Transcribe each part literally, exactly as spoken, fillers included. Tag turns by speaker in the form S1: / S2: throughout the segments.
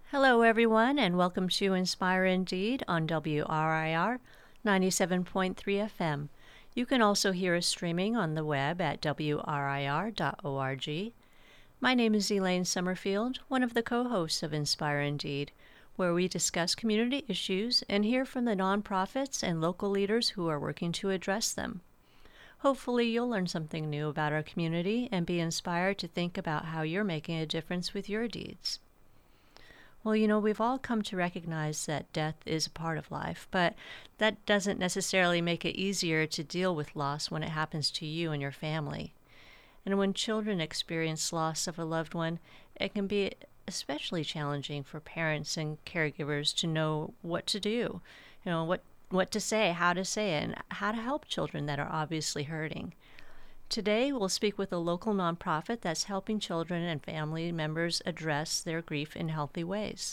S1: Hello, everyone, and welcome to Inspire Indeed on W R I R ninety-seven point three F M. You can also hear us streaming on the web at w r i r dot org. My name is Elaine Summerfield, one of the co-hosts of Inspire Indeed, where we discuss community issues and hear from the nonprofits and local leaders who are working to address them. Hopefully, you'll learn something new about our community and be inspired to think about how you're making a difference with your deeds. Well, you know, we've all come to recognize that death is a part of life, but that doesn't necessarily make it easier to deal with loss when it happens to you and your family. And when children experience loss of a loved one, it can be especially challenging for parents and caregivers to know what to do, you know, what, what to say, how to say it, and how to help children that are obviously hurting. Today, we'll speak with a local nonprofit that's helping children and family members address their grief in healthy ways.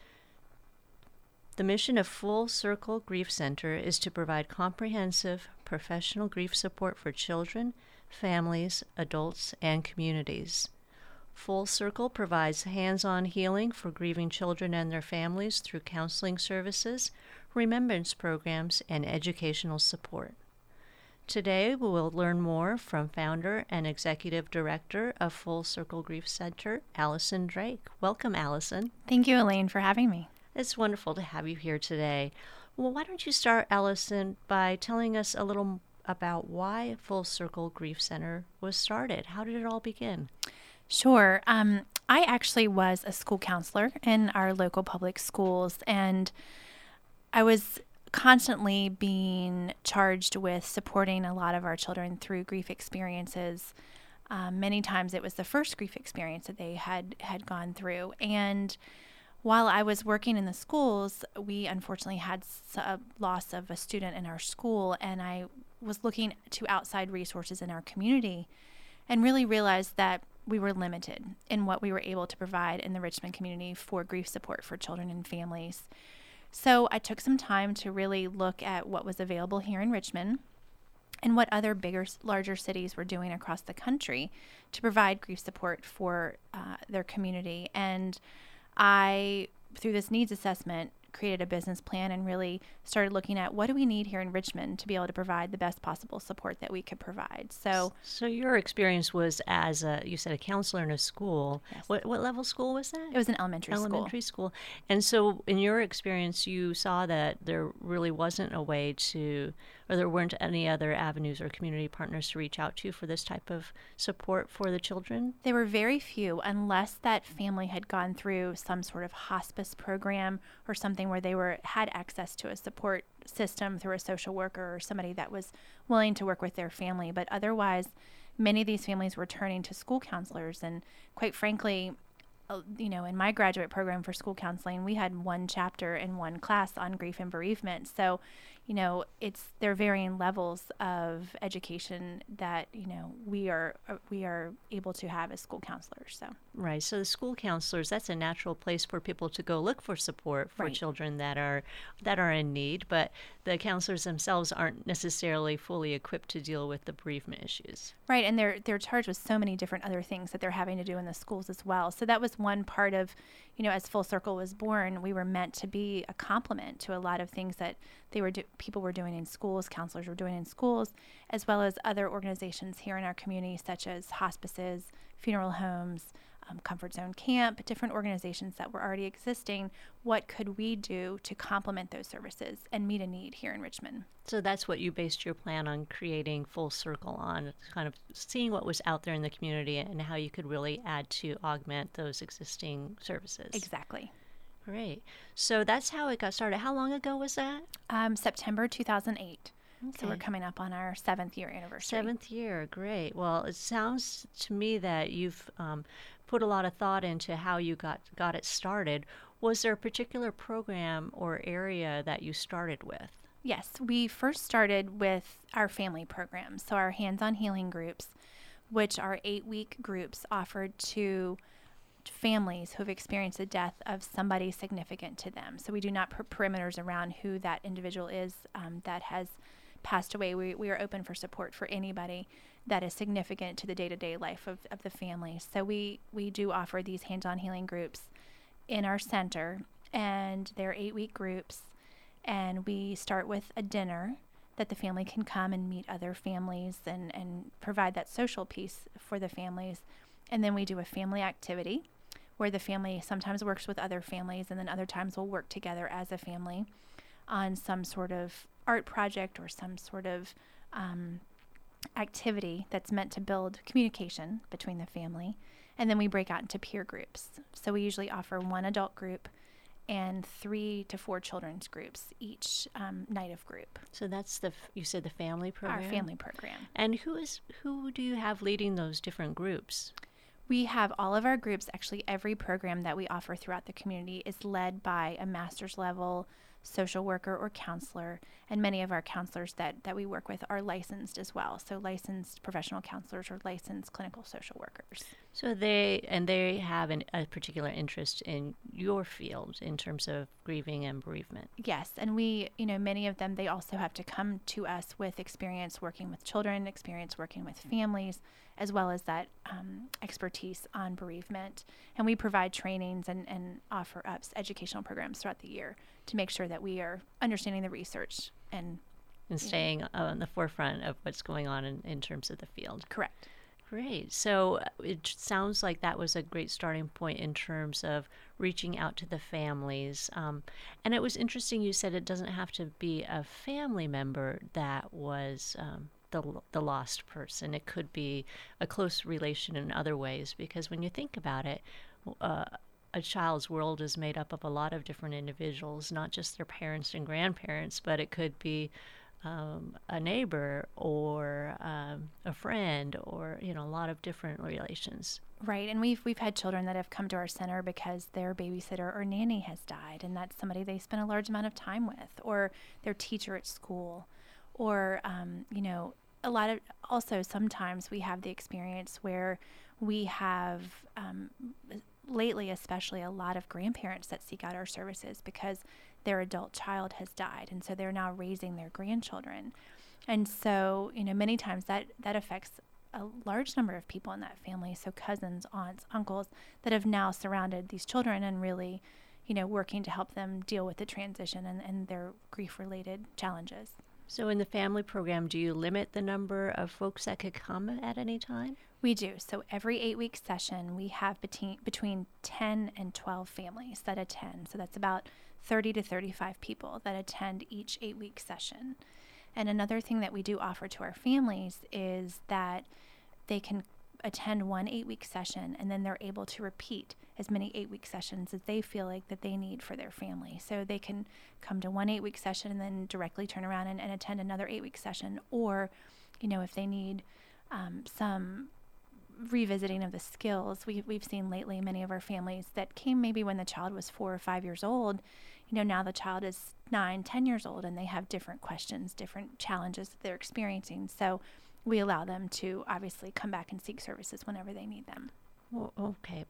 S1: The mission of Full Circle Grief Center is to provide comprehensive, professional grief support for children, families, adults, and communities. Full Circle provides hands-on healing for grieving children and their families through counseling services, remembrance programs, and educational support. Today, we will learn more from founder and executive director of Full Circle Grief Center, Allison Drake. Welcome, Allison.
S2: Thank you, Elaine, for having me.
S1: It's wonderful to have you here today. Well, why don't you start, Allison, by telling us a little about why Full Circle Grief Center was started? How did it all begin?
S2: Sure. Um, I actually was a school counselor in our local public schools, and I was constantly being charged with supporting a lot of our children through grief experiences. Um, many times it was the first grief experience that they had, had gone through. And while I was working in the schools, we unfortunately had a loss of a student in our school, and I was looking to outside resources in our community and really realized that we were limited in what we were able to provide in the Richmond community for grief support for children and families. So I took some time to really look at what was available here in Richmond and what other bigger, larger cities were doing across the country to provide grief support for uh, their community. And I, through this needs assessment, created a business plan and really started looking at what do we need here in Richmond to be able to provide the best possible support that we could provide. So,
S1: so your experience was as a, you said, a counselor in a school.
S2: Yes.
S1: What what level school was that?
S2: It was an elementary,
S1: elementary
S2: school.
S1: school. And so in your experience, you saw that there really wasn't a way to, or there weren't any other avenues or community partners to reach out to for this type of support for the children?
S2: There were very few, unless that family had gone through some sort of hospice program or something where they were had access to a support system through a social worker or somebody that was willing to work with their family. But otherwise, many of these families were turning to school counselors. And quite frankly, uh, you know, in my graduate program for school counseling, we had one chapter in one class on grief and bereavement. So, you know, it's there are varying levels of education that, you know, we are uh, we are able to have as school counselors. So
S1: Right. So the school counselors, that's a natural place for people to go look for support for
S2: Right.
S1: children that are that are in need, but the counselors themselves aren't necessarily fully equipped to deal with the bereavement issues.
S2: Right, and they're they're charged with so many different other things that they're having to do in the schools as well. So that was one part of, you know, as Full Circle was born, we were meant to be a complement to a lot of things that they were do- people were doing in schools, counselors were doing in schools, as well as other organizations here in our community, such as hospices, funeral homes, um, Comfort Zone Camp, different organizations that were already existing. What could we do to complement those services and meet a need here in Richmond?
S1: So that's what you based your plan on creating Full Circle on, kind of seeing what was out there in the community and how you could really add to augment those existing services.
S2: Exactly.
S1: Great. So that's how it got started. How long ago was that?
S2: Um, September two thousand eight. So we're
S1: Okay.
S2: coming up on our seventh year anniversary.
S1: Seventh year, great. Well, it sounds to me that you've um, put a lot of thought into how you got got it started. Was there a particular program or area that you started with?
S2: Yes, we first started with our family programs, so our hands-on healing groups, which are eight-week groups offered to families who have experienced the death of somebody significant to them. So we do not put perimeters around who that individual is um, that has passed away. We, we are open for support for anybody that is significant to the day-to-day life of, of the family. So we, we do offer these hands-on healing groups in our center, and they're eight-week groups, and we start with a dinner that the family can come and meet other families and, and provide that social piece for the families. And then we do a family activity where the family sometimes works with other families, and then other times we'll work together as a family on some sort of art project or some sort of um, activity that's meant to build communication between the family. And then we break out into peer groups. So we usually offer one adult group and three to four children's groups each um, night of group.
S1: So that's the, f- you said the family program?
S2: Our family program.
S1: And who is who do you have leading those different groups?
S2: We have all of our groups. Actually, every program that we offer throughout the community is led by a master's level social worker or counselor, and many of our counselors that, that we work with are licensed as well. So licensed professional counselors or licensed clinical social workers.
S1: So they, and they have an, a particular interest in your field in terms of grieving and bereavement.
S2: Yes, and we, you know, many of them, they also have to come to us with experience working with children, experience working with families, as well as that um, expertise on bereavement. And we provide trainings and, and offer up educational programs throughout the year to make sure that we are understanding the research and
S1: and staying know. on the forefront of what's going on in, in terms of the field.
S2: Correct.
S1: Great. So it sounds like that was a great starting point in terms of reaching out to the families. Um, and it was interesting you said it doesn't have to be a family member that was um, the the lost person. It could be a close relation in other ways, because when you think about it, uh, a child's world is made up of a lot of different individuals, not just their parents and grandparents, but it could be um, a neighbor or um, a friend, or you know, a lot of different relations.
S2: Right, and we've we've had children that have come to our center because their babysitter or nanny has died, and that's somebody they spent a large amount of time with, or their teacher at school, or um, you know, a lot of also sometimes we have the experience where we have um, lately, especially, a lot of grandparents that seek out our services because their adult child has died, and so they're now raising their grandchildren, and so you know, many times that that affects a large number of people in that family, so cousins, aunts, uncles, that have now surrounded these children and really, you know, working to help them deal with the transition and, and their grief-related challenges.
S1: So in the family program, do you limit the number of folks that could come at any time?
S2: We do. So every eight-week session, we have between between ten and twelve families that attend. So that's about thirty to thirty-five people that attend each eight-week session. And another thing that we do offer to our families is that they can attend one eight-week session, and then they're able to repeat as many eight-week sessions as they feel like that they need for their family. So they can come to one eight-week session and then directly turn around and, and attend another eight-week session. Or, you know, if they need um, some revisiting of the skills, we, we've seen lately many of our families that came maybe when the child was four or five years old. You know, now the child is nine, ten years old, and they have different questions, different challenges that they're experiencing. So we allow them to obviously come back and seek services whenever they need them.
S1: Well, okay.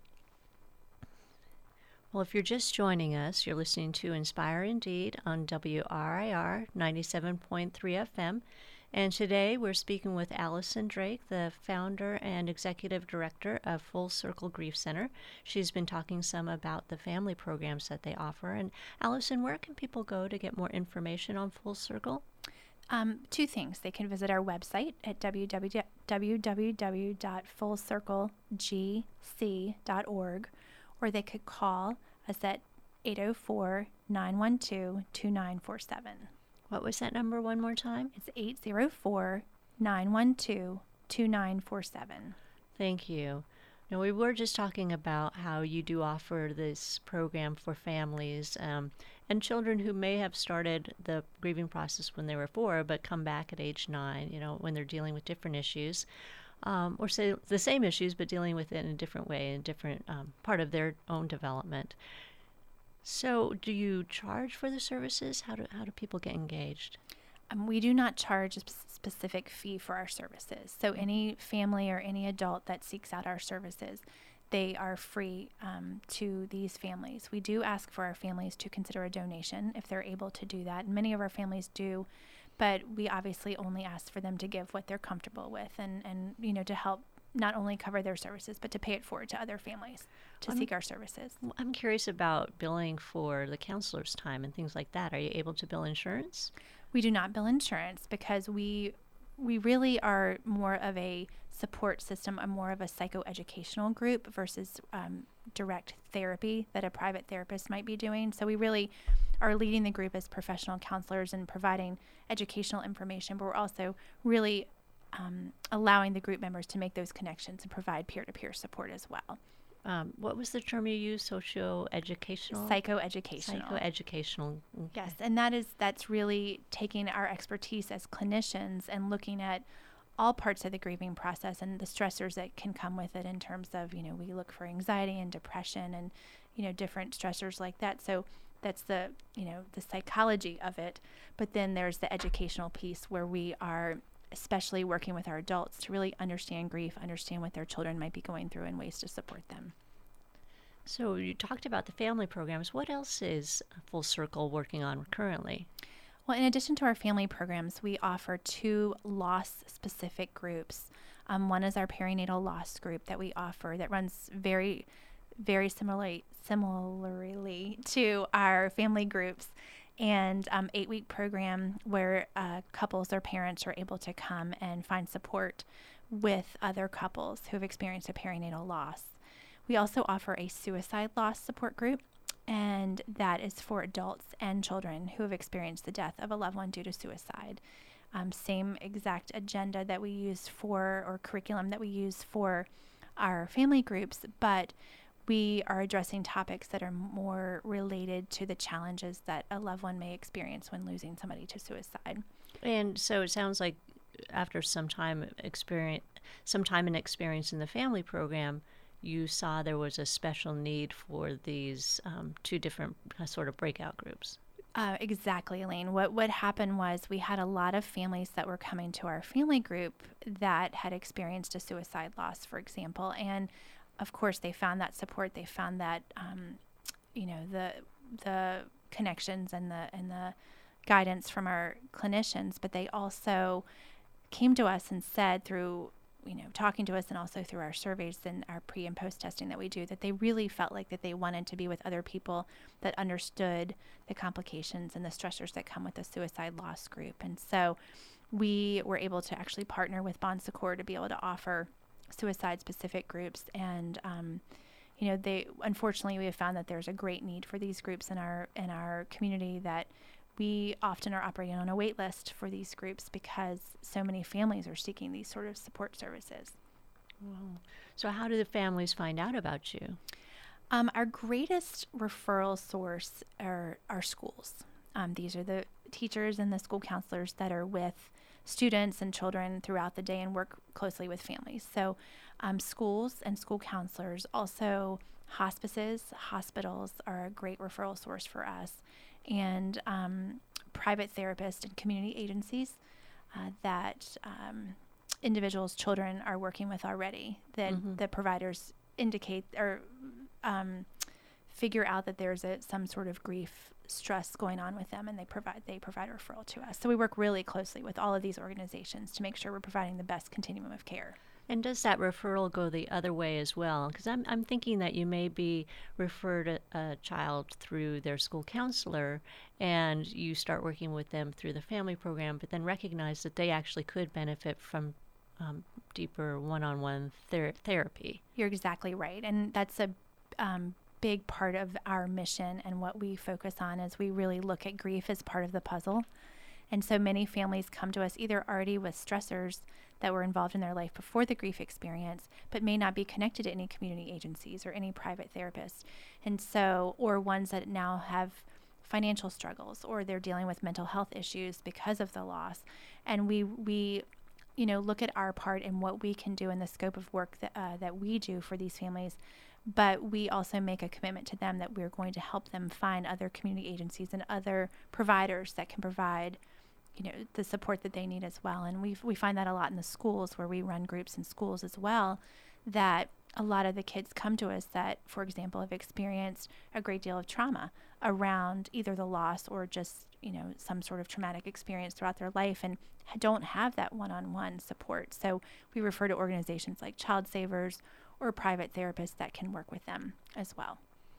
S1: Well, if you're just joining us, you're listening to Inspire Indeed on W R I R ninety-seven point three F M. And today we're speaking with Allison Drake, the founder and executive director of Full Circle Grief Center. She's been talking some about the family programs that they offer. And Allison, where can people go to get more information on Full Circle?
S2: Um, two things. They can visit our website at w w w dot full circle g c dot org, or they could call us at eight oh four, nine one two, two nine four seven.
S1: What was that number one more time?
S2: It's eight oh four, nine one two, two nine four seven.
S1: Thank you. Now, we were just talking about how you do offer this program for families um, and children who may have started the grieving process when they were four, but come back at age nine, you know, when they're dealing with different issues, um, or say the same issues, but dealing with it in a different way, in a different um, part of their own development. So do you charge for the services? How do, how do people get engaged?
S2: Um, we do not charge a specific fee for our services. So any family or any adult that seeks out our services, they are free um, to these families. We do ask for our families to consider a donation if they're able to do that. And many of our families do, but we obviously only ask for them to give what they're comfortable with and, and you know, to help not only cover their services, but to pay it forward to other families to
S1: I'm,
S2: seek our services.
S1: I'm curious about billing for the counselor's time and things like that. Are you able to bill insurance?
S2: We do not bill insurance because we we really are more of a support system, a more of a psychoeducational group versus um, direct therapy that a private therapist might be doing. So we really are leading the group as professional counselors and providing educational information, but we're also really um, allowing the group members to make those connections and provide peer-to-peer support as well.
S1: Um, what was the term you used? Socio-educational?
S2: Psychoeducational.
S1: Psychoeducational. Okay.
S2: Yes, and that is that's really taking our expertise as clinicians and looking at all parts of the grieving process and the stressors that can come with it in terms of, you know, we look for anxiety and depression and, you know, different stressors like that. So that's the, you know, the psychology of it. But then there's the educational piece where we are especially working with our adults to really understand grief, understand what their children might be going through and ways to support them.
S1: So you talked about the family programs. What else is Full Circle working on currently?
S2: Well, in addition to our family programs, we offer two loss-specific groups. Um, one is our perinatal loss group that we offer that runs very, very similarly, similarly to our family groups, and um, eight-week program where uh, couples or parents are able to come and find support with other couples who have experienced a perinatal loss. We also offer a suicide loss support group, and that is for adults and children who have experienced the death of a loved one due to suicide. Um, same exact agenda that we use for, or curriculum that we use for our family groups, but we are addressing topics that are more related to the challenges that a loved one may experience when losing somebody to suicide.
S1: And so it sounds like after some time experience, some time and experience in the family program, you saw there was a special need for these um, two different uh, sort of breakout groups.
S2: Uh, exactly, Elaine. What what happened was we had a lot of families that were coming to our family group that had experienced a suicide loss, for example, and of course they found that support. They found that um, you know the the connections and the and the guidance from our clinicians, but they also came to us and said through you know, talking to us and also through our surveys and our pre and post testing that we do, that they really felt like that they wanted to be with other people that understood the complications and the stressors that come with a suicide loss group. And so we were able to actually partner with Bon Secours to be able to offer suicide specific groups. And, um, you know, they, unfortunately we have found that there's a great need for these groups in our, in our community, that we often are operating on a wait list for these groups because so many families are seeking these sort of support services.
S1: Wow. So how do the families find out about you?
S2: Um, our greatest referral source are our schools. Um, these are the teachers and the school counselors that are with students and children throughout the day and work closely with families. So um, schools and school counselors, also hospices, hospitals are a great referral source for us. And um, private therapists and community agencies uh, that um, individuals, children are working with already, that mm-hmm. the providers indicate or um, figure out that there's a, some sort of grief stress going on with them, and they provide they provide a referral to us. So we work really closely with all of these organizations to make sure we're providing the best continuum of care.
S1: And does that referral go the other way as well? Because I'm I'm thinking that you may be referred a, a child through their school counselor, and you start working with them through the family program, but then recognize that they actually could benefit from um, deeper one-on-one ther- therapy.
S2: You're exactly right, and that's a um, big part of our mission and what we focus on is we really look at grief as part of the puzzle. And so many families come to us either already with stressors that were involved in their life before the grief experience, but may not be connected to any community agencies or any private therapists. And so, or ones that now have financial struggles, or they're dealing with mental health issues because of the loss. And we, we, you know, look at our part and what we can do in the scope of work that, uh, that we do for these families. But we also make a commitment to them that we're going to help them find other community agencies and other providers that can provide, you know, the support that they need as well. And we we find that a lot in the schools, where we run groups in schools as well, that a lot of the kids come to us that, for example, have experienced a great deal of trauma around either the loss or just you know, some sort of traumatic experience throughout their life and don't have that one-on-one support. So we refer to organizations like Child Savers or private therapists that can work with them as well.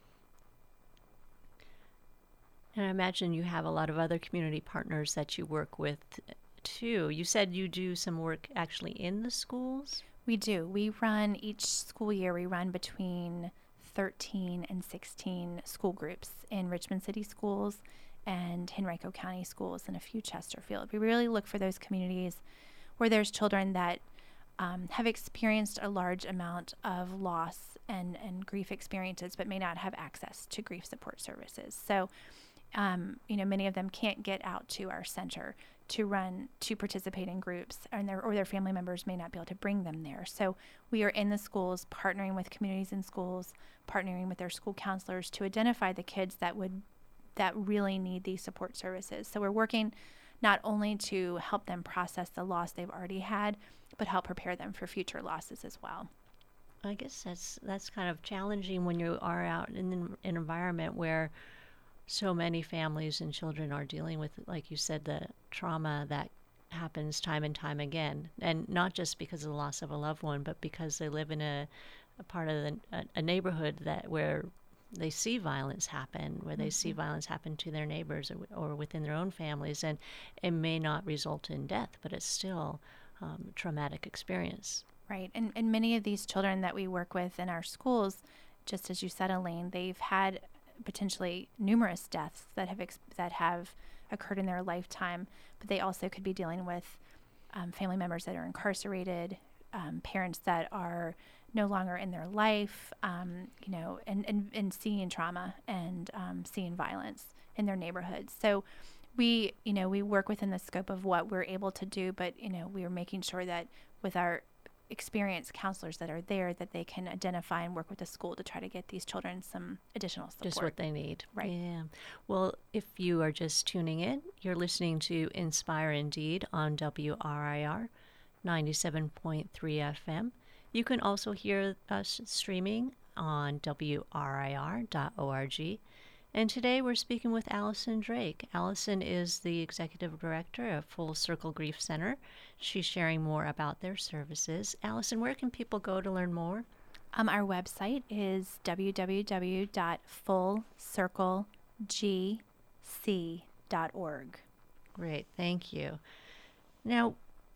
S1: And I imagine you have a lot of other community partners that you work with too. You said you do some work actually in the schools?
S2: We do. We run each school year, we run between thirteen and sixteen school groups in Richmond City schools and Henrico County schools and a few Chesterfield. We really look for those communities where there's children that um, have experienced a large amount of loss and, and grief experiences, but may not have access to grief support services. So, um, you know, many of them can't get out to our center to run, to participate in groups, and their, or their family members may not be able to bring them there. So we are in the schools, partnering with communities in schools, partnering with their school counselors to identify the kids that would, that really need these support services. So we're working not only to help them process the loss they've already had, but help prepare them for future losses as well.
S1: I guess that's that's kind of challenging when you are out in an environment where so many families and children are dealing with, like you said, the trauma that happens time and time again. And not just because of the loss of a loved one, but because they live in a, a part of the, a, a neighborhood that where they see violence happen, where they mm-hmm. see violence happen to their neighbors or, or within their own families. And it may not result in death, but it's still um, a traumatic experience.
S2: Right. And, and many of these children that we work with in our schools, just as you said, Elaine, they've had potentially numerous deaths that have ex- that have occurred in their lifetime, but they also could be dealing with um, family members that are incarcerated, um, parents that are no longer in their life, um, you know, and, and, and seeing trauma and um, seeing violence in their neighborhoods. So we, you know, we work within the scope of what we're able to do, but, you know, we are making sure that with our experienced counselors that are there, that they can identify and work with the school to try to get these children some additional support.
S1: Just what they need.
S2: Right.
S1: Yeah. Well, if you are just tuning in, you're listening to Inspire Indeed on W R I R ninety-seven point three F M. You can also hear us streaming on W R I R dot org. And today we're speaking with Allison Drake. Allison is the Executive Director of Full Circle Grief Center. She's sharing more about their services. Allison, where can people go to learn more?
S2: Um, our website is w w w dot full circle g c dot org.
S1: Great, thank you. Now,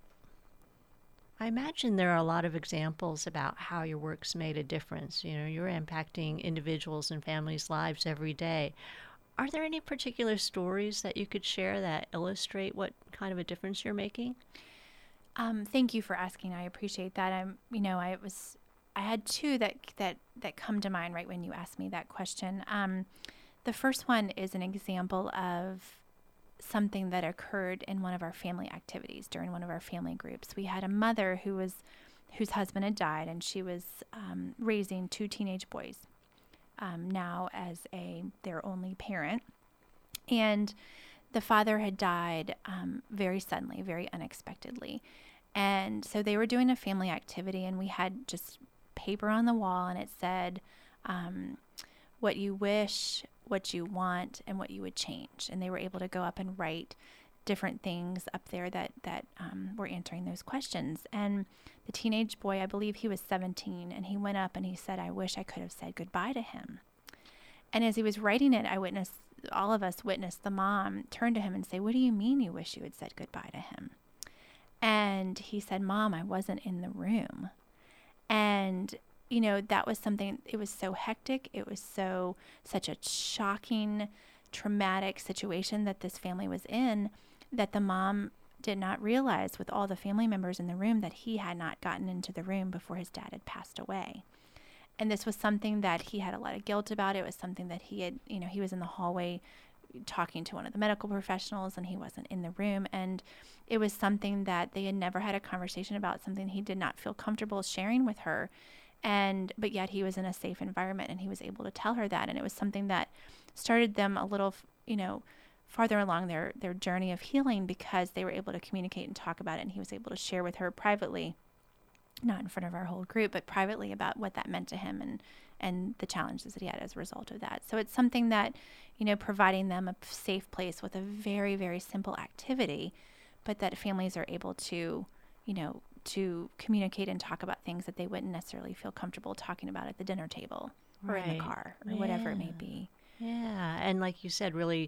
S1: I imagine there are a lot of examples about how your work's made a difference. You know, you're impacting individuals and families' lives every day. Are there any particular stories that you could share that illustrate what kind of a difference you're making?
S2: Um, thank you for asking. I appreciate that. I'm, you know, I was, I had two that that that come to mind right when you asked me that question. Um, the first one is an example of something that occurred in one of our family activities during one of our family groups. We had a mother who was, whose husband had died, and she was um, raising two teenage boys. Um, now as a their only parent, and the father had died um, very suddenly, very unexpectedly. And so they were doing a family activity, and we had just paper on the wall, and it said, um, what you wish, what you want, and what you would change. And they were able to go up and write different things up there that, that um, were answering those questions. And the teenage boy, I believe he was seventeen, and he went up and he said, I wish I could have said goodbye to him. And as he was writing it, I witnessed, all of us witnessed the mom turn to him and say, what do you mean you wish you had said goodbye to him? And he said, Mom, I wasn't in the room. And, you know, that was something, it was so hectic. It was so, such a shocking, traumatic situation that this family was in, that the mom did not realize with all the family members in the room that he had not gotten into the room before his dad had passed away. And this was something that he had a lot of guilt about. It was something that he had, you know, he was in the hallway talking to one of the medical professionals, and he wasn't in the room. And it was something that they had never had a conversation about, something he did not feel comfortable sharing with her. And, but yet he was in a safe environment, and he was able to tell her that. And it was something that started them a little, you know, farther along their, their journey of healing, because they were able to communicate and talk about it. And he was able to share with her privately, not in front of our whole group, but privately, about what that meant to him and, and the challenges that he had as a result of that. So it's something that, you know, providing them a safe place with a very, very simple activity, but that families are able to, you know, to communicate and talk about things that they wouldn't necessarily feel comfortable talking about at the dinner table or
S1: Right.
S2: in the car or
S1: Yeah.
S2: whatever it may be.
S1: Yeah. And like you said, really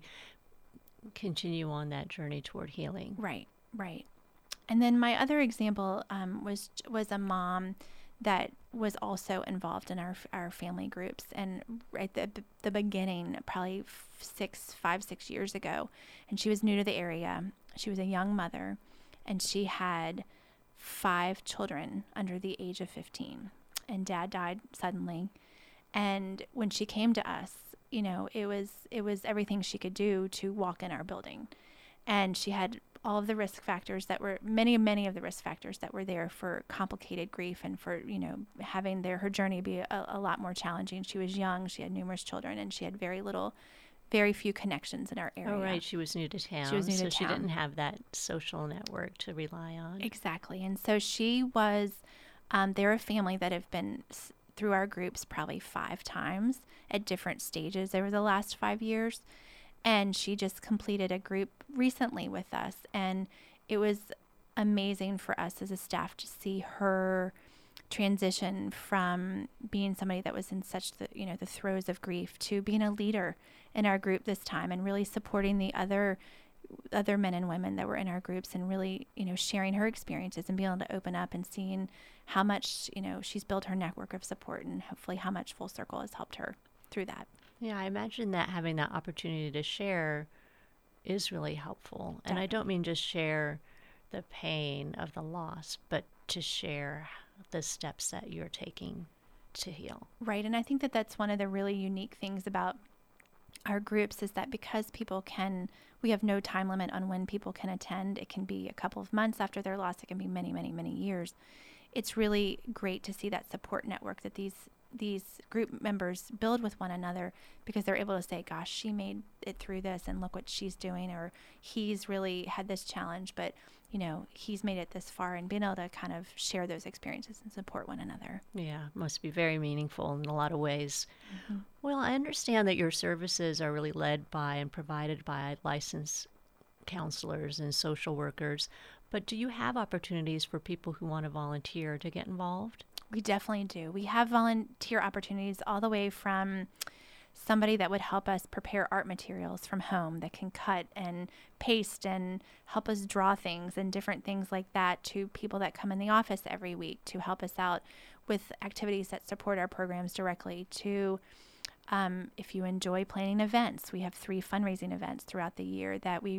S1: continue on that journey toward healing.
S2: Right, right. And then my other example um, was was a mom that was also involved in our our family groups, and right at the, the beginning, probably six, five, six years ago, and she was new to the area. She was a young mother, and she had five children under the age of fifteen, and dad died suddenly. And when she came to us, you know, it was it was everything she could do to walk in our building, and she had all of the risk factors that were many, many of the risk factors that were there for complicated grief and for, you know, having their, her journey be a, a lot more challenging. She was young, she had numerous children, and she had very little, very few connections in our area.
S1: Oh, right. She was new to town.
S2: She was new
S1: so
S2: to
S1: she
S2: town.
S1: didn't have that social network to rely on.
S2: Exactly. And so she was, um, they're a family that have been s- through our groups probably five times at different stages over the last five years. And she just completed a group recently with us. And it was amazing for us as a staff to see her transition from being somebody that was in such the, you know, the throes of grief to being a leader in our group this time and really supporting the other other men and women that were in our groups and really, you know, sharing her experiences and being able to open up and seeing how much, you know, she's built her network of support and hopefully how much Full Circle has helped her through that.
S1: Yeah, I imagine that having that opportunity to share is really helpful. And I don't mean just share the pain of the loss, but to share the steps that you're taking to heal.
S2: Right. And I think that that's one of the really unique things about our groups is that because people can, we have no time limit on when people can attend. It can be a couple of months after their loss. It can be many, many, many years. It's really great to see that support network that these these group members build with one another, because they're able to say, gosh, she made it through this and look what she's doing, or he's really had this challenge, but you know, he's made it this far, and being able to kind of share those experiences and support one another.
S1: Yeah, must be very meaningful in a lot of ways.
S2: Mm-hmm.
S1: Well, I understand that your services are really led by and provided by licensed counselors and social workers, but do you have opportunities for people who want to volunteer to get involved?
S2: We definitely do. We have volunteer opportunities all the way from somebody that would help us prepare art materials from home that can cut and paste and help us draw things and different things like that, to people that come in the office every week to help us out with activities that support our programs directly, to um, if you enjoy planning events, we have three fundraising events throughout the year that we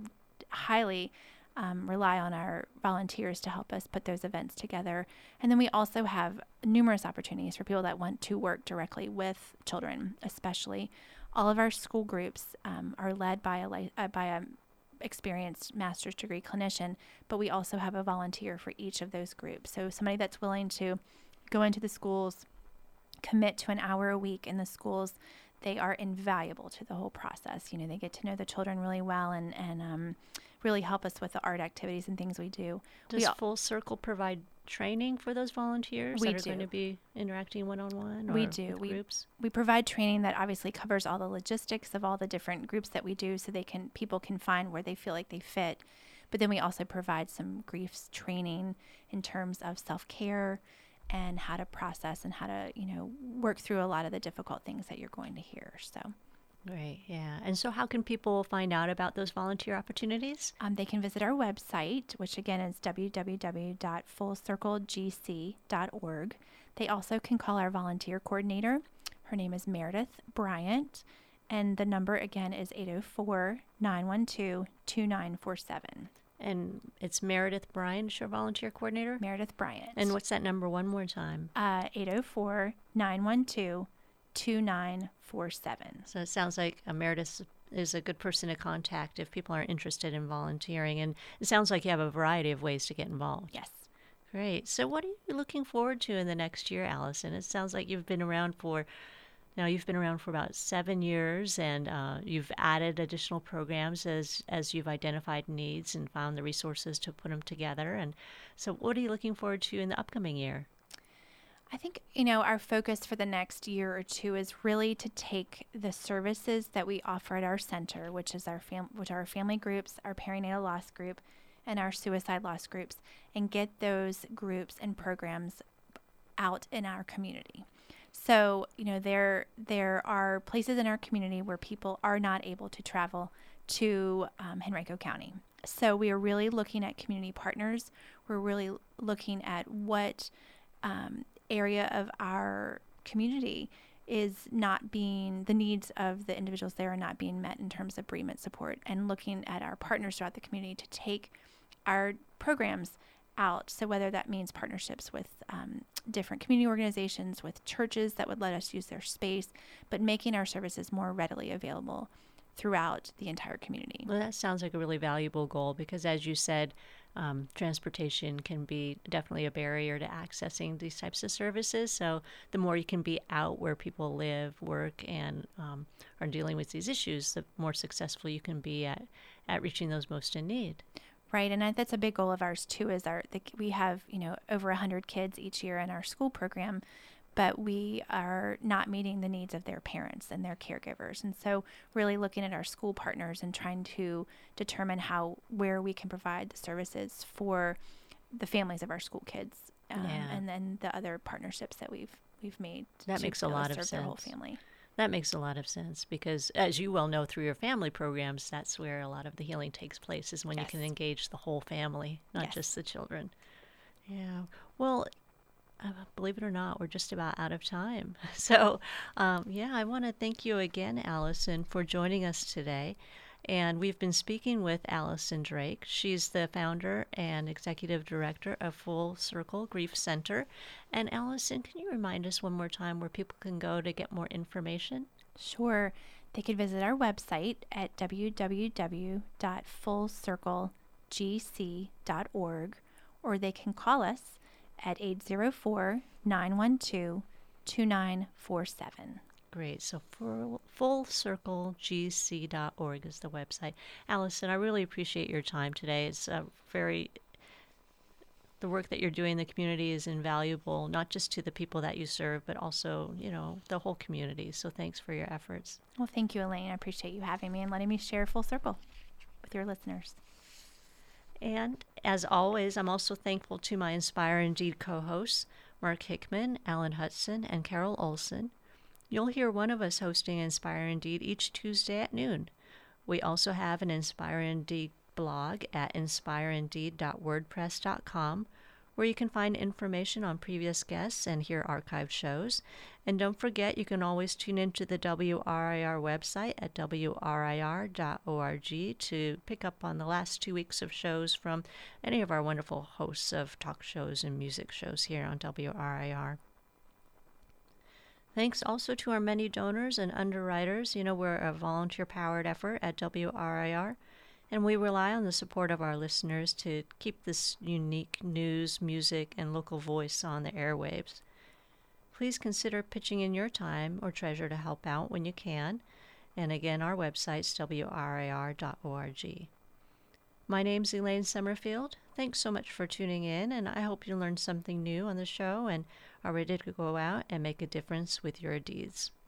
S2: highly Um, rely on our volunteers to help us put those events together. And then we also have numerous opportunities for people that want to work directly with children, especially. All of our school groups um, are led by a li- uh, by a experienced master's degree clinician, but we also have a volunteer for each of those groups. So somebody that's willing to go into the schools, commit to an hour a week in the schools, they are invaluable to the whole process. You know, they get to know the children really well and, and um, really help us with the art activities and things we do.
S1: Does
S2: we,
S1: Full Circle provide training for those volunteers
S2: we
S1: that are
S2: do.
S1: going to be interacting one-on-one or
S2: We do.
S1: with
S2: We,
S1: groups?
S2: we provide training that obviously covers all the logistics of all the different groups that we do, so they can people can find where they feel like they fit. But then we also provide some griefs training in terms of self-care and how to process and how to, you know, work through a lot of the difficult things that you're going to hear. So,
S1: Great, yeah. And so how can people find out about those volunteer opportunities?
S2: um, they can visit our website, which again is w w w dot full circle g c dot org. They also can call our volunteer coordinator. Her name is Meredith Bryant, and the number again is eight oh four, nine one two, two nine four seven.
S1: And it's Meredith Bryant, your volunteer coordinator?
S2: Meredith Bryant.
S1: And what's that number one more time?
S2: Uh, eight oh four, nine one two, two nine four seven.
S1: So it sounds like uh, Meredith is a good person to contact if people are interested in volunteering. And it sounds like you have a variety of ways to get involved.
S2: Yes.
S1: Great. So what are you looking forward to in the next year, Allison? It sounds like you've been around for, now you've been around for about seven years and uh, you've added additional programs as, as you've identified needs and found the resources to put them together. And so what are you looking forward to in the upcoming year?
S2: I think, you know, our focus for the next year or two is really to take the services that we offer at our center, which is our fam- which are our family groups, our perinatal loss group, and our suicide loss groups, and get those groups and programs out in our community. So, you know, there there are places in our community where people are not able to travel to um, Henrico County. So we are really looking at community partners. We're really looking at what um, area of our community is not being, the needs of the individuals there are not being met in terms of bereavement support, and looking at our partners throughout the community to take our programs out. So whether that means partnerships with um, different community organizations, with churches that would let us use their space, but making our services more readily available throughout the entire community.
S1: Well, that sounds like a really valuable goal because, as you said, um, transportation can be definitely a barrier to accessing these types of services. So the more you can be out where people live, work, and um, are dealing with these issues, the more successful you can be at, at reaching those most in need.
S2: Right, and I, that's a big goal of ours too. Is our the, we have you know over a hundred kids each year in our school program, but we are not meeting the needs of their parents and their caregivers. And so really looking at our school partners and trying to determine how, where we can provide the services for the families of our school kids. Um,
S1: Yeah.
S2: And then the other partnerships that we've, we've made.
S1: That
S2: to
S1: makes a
S2: be able to
S1: lot of
S2: serve their whole
S1: sense.
S2: family.
S1: That makes a lot of sense because, as you well know through your family programs, that's where a lot of the healing takes place, is when
S2: Yes.
S1: you can engage the whole family, not
S2: Yes.
S1: just the children. Yeah. Well, uh, believe it or not, we're just about out of time. So, um, yeah, I want to thank you again, Allison, for joining us today. And we've been speaking with Allison Drake. She's the founder and executive director of Full Circle Grief Center. And Allison, can you remind us one more time where people can go to get more information?
S2: Sure. They could visit our website at w w w dot full circle g c dot org, or they can call us at eight zero four, nine one two, two nine four seven.
S1: Great. So full, full circle g c dot org is the website. Allison, I really appreciate your time today. It's a very, the work that you're doing in the community is invaluable, not just to the people that you serve, but also, you know, the whole community. So thanks for your efforts.
S2: Well, thank you, Elaine. I appreciate you having me and letting me share Full Circle with your listeners.
S1: And as always, I'm also thankful to my Inspire Indeed co-hosts, Mark Hickman, Alan Hudson, and Carol Olson. You'll hear one of us hosting Inspire Indeed each Tuesday at noon. We also have an Inspire Indeed blog at inspire indeed dot wordpress dot com, where you can find information on previous guests and hear archived shows. And don't forget, you can always tune into the W R I R website at w r i r dot org to pick up on the last two weeks of shows from any of our wonderful hosts of talk shows and music shows here on W R I R. Thanks also to our many donors and underwriters. You know, we're a volunteer-powered effort at W R I R, and we rely on the support of our listeners to keep this unique news, music, and local voice on the airwaves. Please consider pitching in your time or treasure to help out when you can. And again, our website's w r i r dot org. My name's Elaine Summerfield. Thanks so much for tuning in, and I hope you learned something new on the show and are ready to go out and make a difference with your deeds.